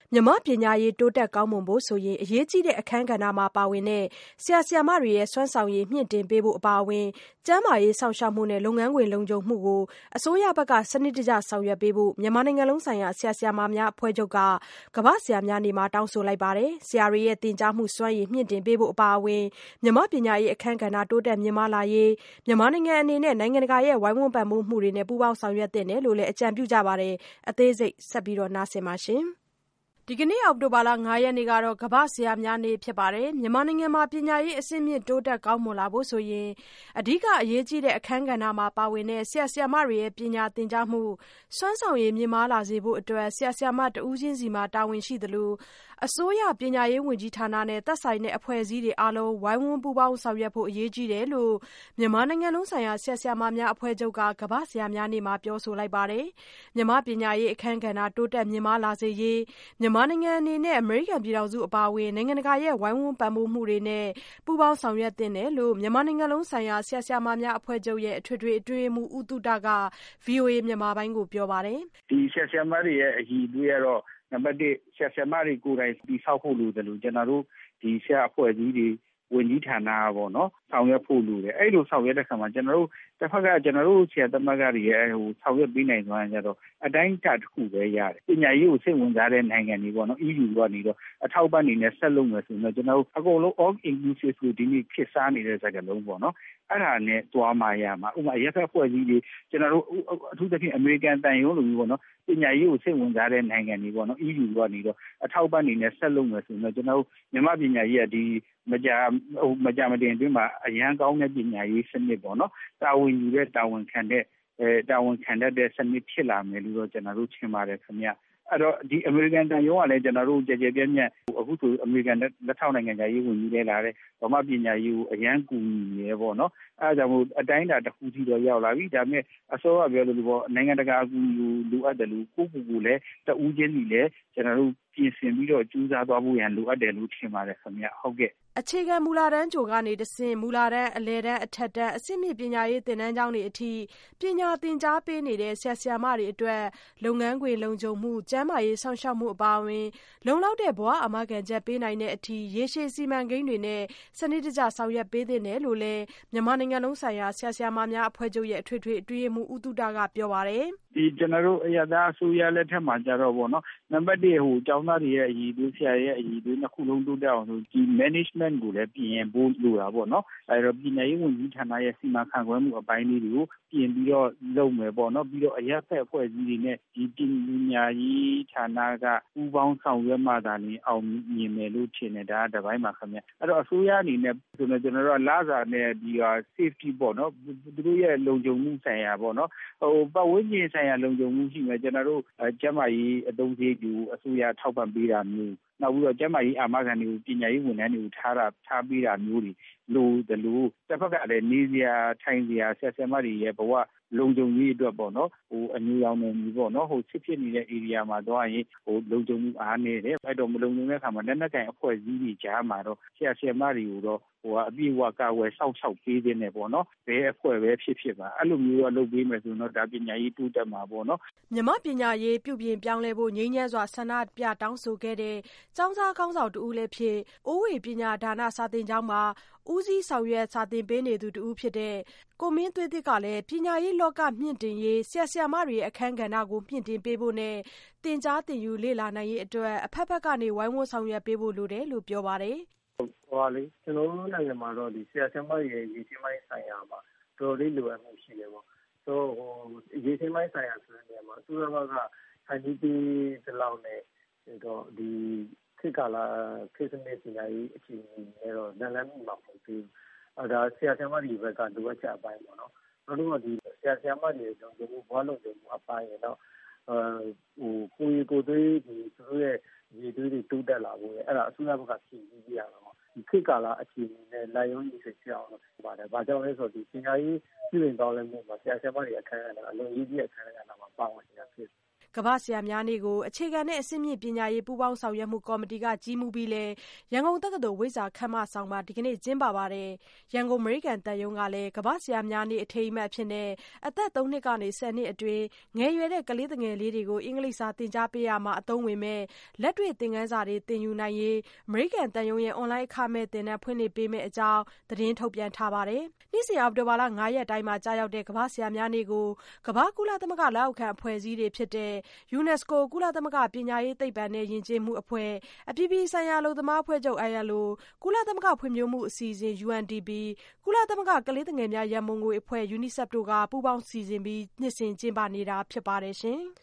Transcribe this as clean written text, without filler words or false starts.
မြန်မာ့ပညာရေးတိုးတက်ကောင်းမွန်ဖို့ဆိုရင်အရေးကြီးတဲ့အခန်းကဏ္ဍမှာပါဝင်တဲ့ဆရာဆရာမတွေရဲ့စွမ်းဆောင်ရည်မြှင့်တင်ပေးဖို့အပါအဝင်ကျန်းမာရေးစောင့်ရှောက်မှုနဲ့လုပ်ငန်းခွင်လုံခြုံမှုကိုအစိုးရဘက်ကစနစ်တကျဆောင်ရွက်ပေးဖို့မြန်မာနိုင်ငံလုံးဆိုင်ရာဆရာဆရာမများအဖွဲ့ချုပ်ကကမ္ဘာ့ဆရာများနေ့မှာတောင်းဆိုလိုက်ပါတယ်။ဆရာတွေရဲ့သင်ကြားမှုစွမ်းရည်မြှင့်တင်ပေးဖို့အပါအဝင်မြန်မာ့ပညာရေးအခန်းကဏ္ဍတိုးတက်မြင့်မားလာရေးမြန်မာနိုင်ငံအနေနဲ့နိုင်ငံတကာရဲ့ဝိုင်းဝန်းပံ့ပိုးမှုတွေနဲ့ပူးပေါင်းဆောင်ရွက်သင့်တယ်လို့လည်းအကြံပြုကြပါတယ်။အသေးစိတ်ဆက်လက်နားဆင်ပါရှင်။ဒီကနေ့အောက်တိုဘာလ 5 ရက်နေ့ကတော့ကမ္ဘာ့ဆရာများနေ့ဖြစ်ပါတယ်။မြန်မာနိုင်ငံမှာပညာရေးအဆင့်မြင့်တိုးတက်ကောင်းမွန်လာဖို့ဆိုရင်အဓိကအရေးကြီးတဲ့အခန်းကဏ္ဍမှာပါဝင်တဲ့ဆရာဆရာမတွေရဲ့ပညာသင်ကြားမှုစွမ်းဆောင်ရည်မြင့်မားလာစေဖို့အတွက်ဆရာဆရာမတဦးချင်းစီမှာတာဝန်ရှိသလိုအစိုးရပညာရေးဝန်ကြီးဌာနနဲ့သက်ဆိုင်တဲ့အဖွဲ့အစည်းတွေအားလုံးဝိုင်းဝန်းပူးပေါင်းဆောင်ရွက်ဖို့အရေးကြီးတယ်လို့မြန်မာနိုင်ငံလုံးဆိုင်ရာဆရာဆရာမများအဖွဲ့ချုပ်ကကမ္ဘာ့ဆရာများနေ့မှာပြောဆိုလိုက်ပါတယ်။မြန်မာ့ပညာရေးအခန်းကဏ္ဍတိုးတက်မြင့်မားလာစေရေးမြန်မာနိုင်ငံအနေနဲ့အမေရိကန်ပြည်ထောင်စုအပါအဝင်နိုင်ငံတကာရဲ့ဝိုင်းဝန်းပံ့ပိုးမှုတွေနဲ့ပူးပေါင်းဆောင်ရွက်သင့်တယ်လို့မြန်မာနိုင်ငံလုံးဆိုင်ရာဆရာဆရာမများအဖွဲ့ချုပ်ရဲ့အထွေထွေအတွင်းရေးမှူးဦးတုဒက VOA မြန်မာပိုင်းကိုပြောပါတယ်။ဒီဆရာဆရာမတွေရဲ့အည်တွေကတော့နံပါတ်1ဆရာဆရာမတွေကိုယ်တိုင်တည်ဆောက်ဖို့လိုတယ်လို့ကျွန်တော်တို့ဒီဆရာအဖွဲ့အစည်းတွေဝန်ကြီးဌာနပေါ့နော်ဆောင်ရွက်ဖို့လိုတယ်အဲ့လိုဆောင်ရွက်တဲ့ခါမှာကျွန်တော်တို့တစ်ဖက်ကကျွန်တော်တို့ဆရာသမဂ္ဂတွေရဲ့ဆောင်ရွက်ပေးနိုင်သွားရင်ကျတော့အတိုင်းအတာတစ်ခုပဲရတယ်ပညာရေးကိုစိတ်ဝင်စားတဲ့နိုင်ငံတွေပေါ့နော် EU ကနေတော့အထောက်ပံ့နေနဲ့ဆက်လုပ်မယ်ဆိုရင်တော့ကျွန်တော်တို့အကုန်လုံး all inclusive လို့ဒီနေ့ခေတ်စားနေတဲ့စကားလုံးပေါ့နော်အဲ့ဒါနဲ့တွားမှရမှာဥပမာရက်ဖက်ဖွဲ့စည်းတွေကျွန်တော်တို့အထူးသဖြင့်အမေရိကန်တန်ရုံးလိုမျိုးပေါ့နော်ပညာရေးကိုစိတ်ဝင်စားတဲ့နိုင်ငံတွေပေါ့နော် EU ကနေတော့အထောက်ပံ့နေနဲ့ဆက်လုပ်မယ်ဆိုရင်တော့ကျွန်တော်တို့မြန်မာပညာရေးကဒီမကြမတင်အတွင်းမှာအရန်ကောင်းတဲ့ပညာရေးစနစ်ပေါ့နော်တာဝန်ယူတဲ့တာဝန်ခံတဲ့စနစ်ဖြစ်လာမယ်လို့တော့ကျွန်တော်တို့ထင်ပါတယ်ခင်ဗျအဲ့တော့ဒီအမေရိကန်တန်ရုံးကလည်းကျွန်တော်တို့ကြကြပြန့်ပြန့်အခုဆိုအမေရိကန်လက်ထောက်နိုင်ငံသားရေးဝန်ကြီးလဲလာတဲ့ဗမာပညာရေးကိုအရန်ကူညီရဲပေါ့နော်အဲ့ဒါကြောင့်မို့အတိုင်းအတာတစ်ခုထိတော့ရောက်လာပြီဒါပေမဲ့အစောကပြောလို့ပေါ့နိုင်ငံတကာအကူအညီလိုအပ်တယ်လို့ကိုလည်းတဦးချင်းစီလည်းကျွန်တော်တို့ပြင်ဆင်ပြီးတော့ကြိုးစားသွားဖို့ရန်လိုအပ်တယ်လို့ထင်ပါတယ်ခင်ဗျဟုတ်ကဲ့အခြေခံမူလတန်းကြိုကနေတဆင့်မူလတန်းအလယ်တန်းအထက်တန်းအဆင့်မြင့်ပညာရေးသင်တန်းကျောင်းတွေအထိပညာသင်ကြားပေးနေတဲ့ဆရာဆရာမတွေအတွက်လုပ်ငန်းခွင်လုံခြုံမှုကျန်းမာရေးစောင့်ရှောက်မှုအပါအဝင်လုံလောက်တဲ့ဘဝအာမခံချက်ပေးနိုင်တဲ့အထိရေရှည်စီမံကိန်းတွေနဲ့စနစ်တကျဆောင်ရွက်ပေးသင့်တယ်လို့လည်းမြန်မာနိုင်ငံလုံးဆိုင်ရာဆရာဆရာမများအဖွဲ့ချုပ်ရဲ့အထွေထွေအတွင်းရေးမှူးဦးတုဒကပြောပါတယ်ဒီကျွန်တော်တို့အရသာအစိုးရလက်ထက်မှာကြတော့ဗောနော်နံပါတ်1ကျောင်းသားတွေရဲ့အည်တွေဆရာရဲ့အည်တွေနှစ်ခုလုံးတိုးတက်အောင်ဆိုဒီ management ကိုလည်းပြင်ဖို့လိုတာဗောနော်အဲတော့ပညာရေးဝန်ကြီးဌာနရဲ့စီမံခန့်ခွဲမှုအပိုင်းလေးတွေကိုပြင်ပြီးတော့လုပ်မယ်ဗောနော်ပြီးတော့အရက်ဖက်အဖွဲ့အစည်းတွေနဲ့ဒီပညာရေးဌာနကပူးပေါင်းဆောင်ရွက်မှသာလျှင်အောင်မြင်မယ်လို့ထင်တယ်ဒါကတစ်ပိုင်းပါခင်ဗျအဲ့တော့အစိုးရအနေနဲ့ဆိုတော့ကျွန်တော်တို့လစာနဲ့ဒီ safety ဗောနော်သူတို့ရဲ့လုံခြုံမှုဆိုင်ရာဗောနော်ပတ်ဝန်းကျင်ဆိုင်ရာလုံခြုံမှုရှိမယ်ကျွန်တော်တို့ကျန်းမာရေးအသုံးစရိတ်ကိုအစိုးရထောက်ပံ့ပေးတာမျိုးနောက်ပြီးတော့ကျန်းမာရေးအာမခံတွေကိုပညာရေးဝန်ထမ်းတွေကိုထားပေးတာမျိုးတွေလိုတယ်လို့တစ်ဖက်ကလည်းနေစရာထိုင်စရာဆက်ဆက်မတွေရဲ့ဘဝလုံခြုံရေးအတွက်ပေါ့နော်အညူရောင်နေပြီပေါ့နော်စစ်ဖြစ်နေတဲ့ area မှာတော့ရင်လုံခြုံမှုအားနေတယ်အဲ့တော့မလုံခြုံတဲ့အခါမှာလက်နက်ကင်အဖွဲ့အစည်းတွေကြားမှာတော့ဆရာမတွေကိုတော့အပြည့်အဝကာဝယ်စောင့်ရှောက်ပေးတဲ့ပေါ့နော်ဘယ်အဖွဲ့ပဲဖြစ်ပါအဲ့လိုမျိုးတော့လုပ်ပေးမယ်ဆိုတော့ဒါပညာရေးတိုးတက်မှာပေါ့နော်မြန်မာပညာရေးပြုပြင်ပြောင်းလဲဖို့ငြိမ်းချမ်းစွာဆန္ဒပြတောင်းဆိုခဲ့တဲ့ကျောင်းသားခေါင်းဆောင်တဦးလည်းဖြစ်အိုးဝေပညာဒါနစာသင်ကျောင်းမှာဦးစီးဆောင်ရွက်စာသင်ပေးနေသူတဦးဖြစ်တဲ့ကိုမင်းသွေးသစ်ကလည်းပညာရေးလောကမြင့်တင်ရေးဆရာဆရာမတွေရဲ့အခန်းကဏ္ဍကိုမြင့်တင်ပေးဖို့နဲ့သင်ကြားသင်ယူလေ့လာနိုင်ရေးအတွက်အဖက်ဖက်ကနေဝိုင်းဝန်းဆောင်ရွက်ပေးဖို့လိုတယ်လို့ပြောပါတယ်ဟိုလေကျွန်တော်တို့နိုင်ငံမှာတော့ဒီဆရာဆရာမတွေရဲ့ရည်ချင်းပိုင်းဆိုင်ရာမှာတော်တော်လေးလိုအပ်မှုရှိတယ်ပေါ့ဆိုရည်ချင်းပိုင်းဆိုင်ရာဆိုတဲ့နေရာမှာသူတို့ကခိုင်ပြီးဒီလောက်နဲ့တော့ဒီခေတ်ကာလခေတ်စနစ်ပညာရေးအခြေအနေနဲ့တော့လမ်းမှုမှာမဟုတ်သေးဘူးဒါဆရာဆရာမတွေဘက်ကလိုအပ်ချက်အပိုင်းပေါ့နော်တို့ကဒီဆရာဆရာမတွေရဲ့လုံခြုံမှုဘဝလုံခြုံမှုအပိုင်းရတော့ကိုယ်သွေးဒီသူတို့ရဲ့ရည်သွေးတွေတိုးတက်လာဖို့အဲ့ဒါအစိုးရဘက်ကဖြည့်ဆည်းပြရမှာပေါ့ဒီခေတ်ကာလအခြေအနေနဲ့လိုက်ရုံးရည်ဖြစ်အောင်လို့ပါတယ်။ဘာကြောင့်လဲဆိုတော့ဒီပညာရေးပြည်ပတောင်းလဲမှုမှာဆရာဆရာမတွေအခန်းကဏ္ဍအလုံးကြီးရဲ့အခန်းကဏ္ဍမှာပါဝင်နေတာဖြစ်ကမ္ဘာ့ဆရာများနေ့ကိုအခြေခံနဲ့အဆင့်မြင့်ပညာရေးပူးပေါင်းဆောင်ရွက်မှုကော်မတီကကြီးမှူးပြီးလဲရန်ကုန်တက္ကသိုလ်ဝိဇာခမ်းမဆောင်မှာဒီကနေ့ကျင်းပပါတယ်။ရန်ကုန်အမေရိကန်သံရုံးကလည်းကမ္ဘာ့ဆရာများနေ့အထိမ်းအမှတ်အဖြစ်နဲ့အသက် 3 နှစ်ကနေ 10 နှစ်အတွင်းငယ်ရွယ်တဲ့ကလေးသူငယ်လေးတွေကိုအင်္ဂလိပ်စာသင်ကြားပေးရမှာအသုံးဝင်မဲ့လက်တွေ့သင်ခန်းစာတွေသင်ယူနိုင်ရေးအမေရိကန်သံရုံးရဲ့အွန်လိုင်းအခမဲ့သင်တန်းဖွင့်လှစ်ပေးမယ့်အကြောင်းသတင်းထုတ်ပြန်ထားပါတယ်။နှစ်စဉ်အောက်တိုဘာလ 5 ရက်တိုင်းမှာကြာရောက်တဲ့ကမ္ဘာ့ဆရာများနေ့ကိုကမ္ဘာကုလသမဂ္ဂလက်အောက်ခံအဖွဲ့အစည်းတွေဖြစ်တဲ့ UNESCO ကုလသမဂ္ဂပညာရေးသိပ္ပံနဲ့ယဉ်ကျေးမှုအဖွဲ့အပြည်ပြည်ဆိုင်ရာအလုပ်သမားအဖွဲ့ချုပ် ILO ကုလသမဂ္ဂဖွံ့ဖြိုးမှုအစီအစဉ် UNDP ကုလသမဂ္ဂကလေးသူငယ်များရန်ပုံငွေအဖွဲ့ UNICEF တို့ကပူးပေါင်းစီစဉ်ပြီးနှစ်စဉ်ကျင်းပနေတာဖြစ်ပါတယ်ရှင်။